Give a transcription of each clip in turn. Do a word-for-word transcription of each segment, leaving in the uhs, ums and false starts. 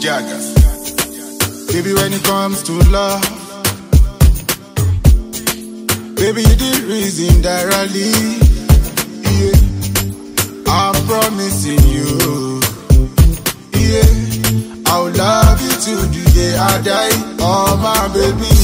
Jagger. Baby, when it comes to love, baby, you the reason that I live. Yeah, I'm promising you. Yeah, I'll love you till the day I die. Oh my baby,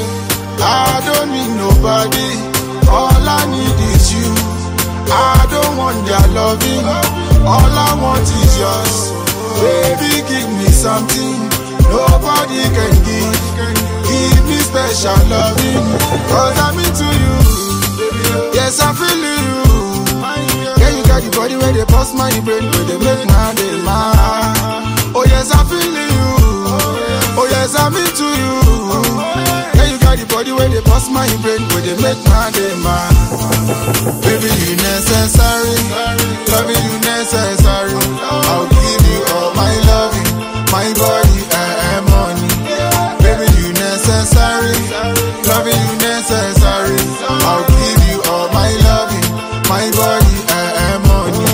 I don't need nobody. All I need is you. I don't want their loving. All I want is yours. Baby, give me something nobody can give. Give me special loving, cause I'm into you. Yes, I feel you. Yeah, you got the body where they bust my brain, where they make my day mad. Oh yes, I feel you. Oh yes, I'm into you. Yeah, you got the body where they bust my brain, where they make my day mad. Baby, you necessary. Loving you necessary. I'll give you all my loving, my body and money. Baby, you necessary. Loving you necessary. I'll give you all my loving, my body and money.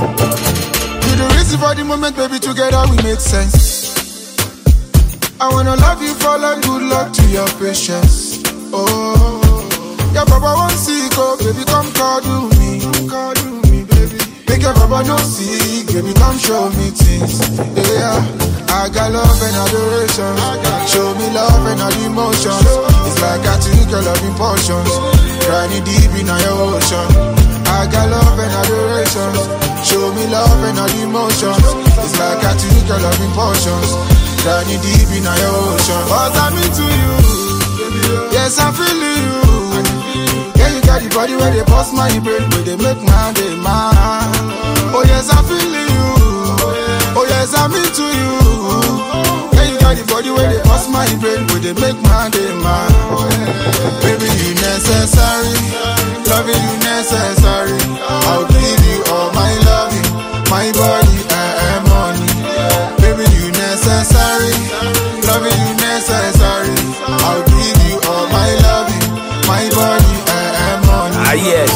You the reason for the moment, baby, together we make sense. I wanna love you for life, good luck to your patience. Oh, your papa won't see, go, baby, come cuddle me, cuddle me, baby. Make your papa no see, baby, come show me things. Yeah, I got love and adoration. Show me love and all emotions. It's like I took your loving portions, grinding deep in your ocean. I got love and adoration. Show me love and all emotions. It's like I took your loving portions, grinding deep in your ocean. Cause I'm into you. Yes, I feel you. Yeah, you got the body where they bust my brain, where they make my day mad. Oh yes, I feel you. Oh yes, I'm into you. Yeah, you got the body where they bust my brain, where they make my day mad. Baby, you necessary. Loving you necessary. I'll give you all my loving, my body and money. Baby, you necessary. Loving you necessary. I'll give you all my loving, my body and money. Ah yes.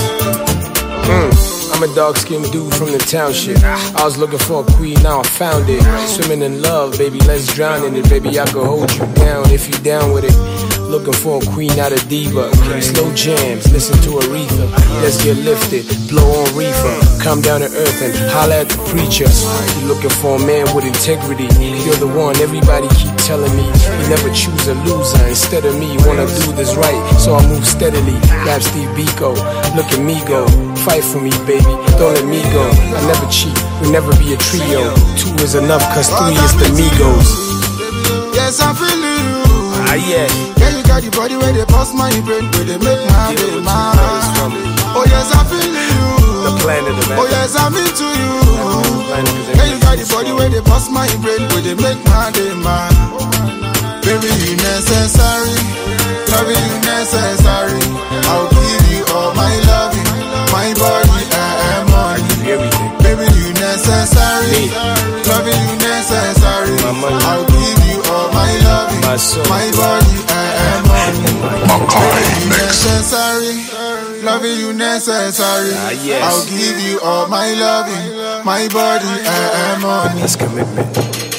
Mm. I'm a dark-skinned dude from the township. I was looking for a queen, now I found it. Swimming in love, baby, let's drown in it. Baby, I could hold you down if you down with it. Looking for a queen, not a diva. Slow jams, listen to Aretha. Let's get lifted, blow on reefer. Come down to earth and holla at the preacher. You looking for a man with integrity. You're the one, everybody keep telling me. You never choose a loser. Instead of me, wanna do this right, so I move steadily. Rap Steve Biko, look at me go. Fight for me, baby, don't let me go. I never cheat, we'll never be a trio. Two is enough, cause three is the Migos. Yes, I feel you. Ah yeah. Yeah, you got the body where they bust my brain, where they make my day mad. Oh yes, I feel you. The planet of man. Oh yes, I'm into you. Yeah, you got the body where they bust my brain, where they make my day mad. Baby, you necessary. Loving you necessary. I'll give you all my loving, my body and money. Baby, you necessary. Loving you necessary. I'll give you all my loving, my soul, my body and money. Baby, you necessary. Loving you necessary. Ah, yes. I'll give you all my loving, my body and money. That's commitment.